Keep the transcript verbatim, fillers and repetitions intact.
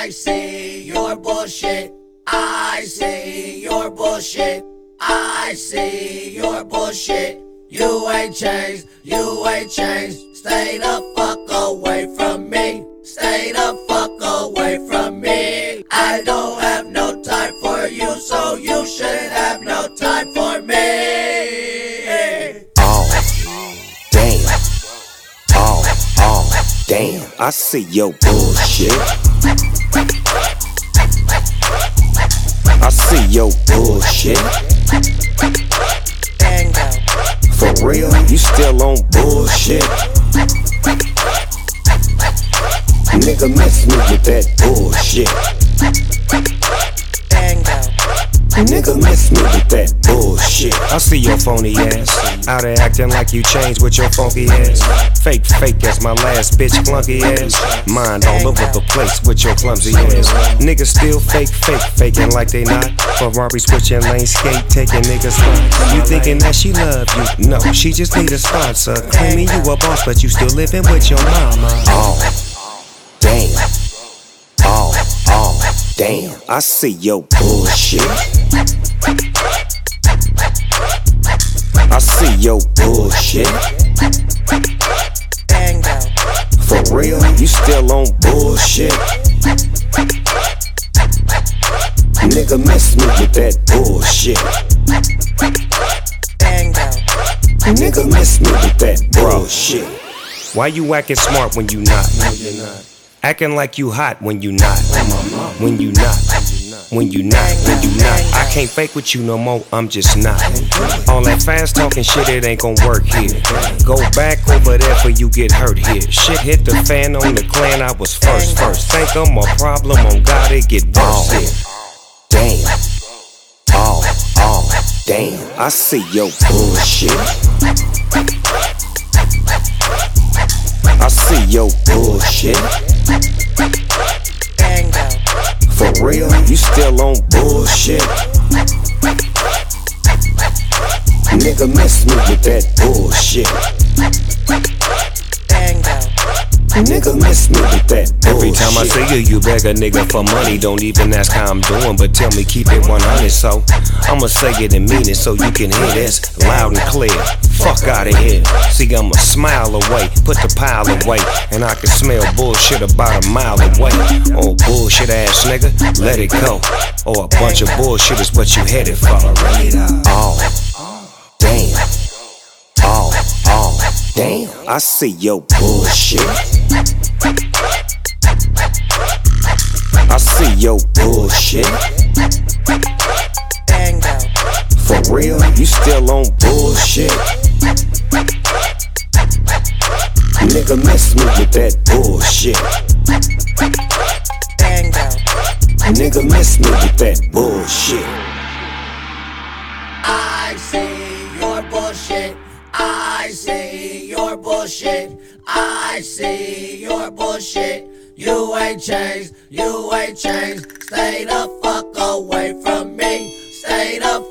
I see your bullshit. I see your bullshit. I see your bullshit. You ain't changed, you ain't changed. Stay the fuck away from me. Stay the fuck away from me. I don't have no time for you, so you shouldn't have no time for me. Oh, damn. Oh, oh, damn. I see your bullshit. I see your bullshit. Bango. For real, you still on bullshit. Nigga, miss me with that bullshit. Bango. Nigga, miss me with that bullshit. I see your phony ass out there acting like you changed with your funky ass. Fake, fake as my last bitch clunky ass. Mind all over the place with your clumsy ass. Niggas still fake, fake, faking like they not. Ferrari switching lane, skate, taking niggas spots. You thinking that she love you? No, she just need a sponsor. Claiming you a boss, but you still living with your mama. Oh, damn. Oh, oh, damn. I see your bullshit. I see your bullshit. Bango. For real, you still on bullshit. Nigga, miss me with that bullshit. Bango. Nigga, miss me with that bullshit. Why you acting smart when you not? No, you're not. Acting like you hot when you not. When you not. When you not. When you not. I can't fake with you no more, I'm just not. All that fast talking shit, it ain't gon' work here. Go back over there for you get hurt here. Shit hit the fan on the clan, I was first first. Think I'm a problem, on God it get worse here. Damn. Oh, oh, damn. I see your bullshit. I see your bullshit. Bango. For real, you still on bullshit. Nigga, miss me with that bullshit. Bango. Nigga, miss me with that bullshit. Every time I see you, you beg a nigga for money. Don't even ask how I'm doing, but tell me keep it one hundred. So I'ma say it and mean it so you can hear this loud and clear. Fuck out of here. See, I'm a smile away, put the pile away, and I can smell bullshit about a mile away. Oh, bullshit ass nigga, let it go. Or a bunch of bullshit is what you headed for. Oh, damn. Oh, oh, damn. I see your bullshit. I see your bullshit. Bango. For real, you still on bullshit. Nigga, miss me with that bullshit. Bango. Nigga, miss me with that bullshit. I see your bullshit. I see your bullshit. I see your bullshit. You ain't changed, you ain't changed. Stay the fuck away from me. Stay the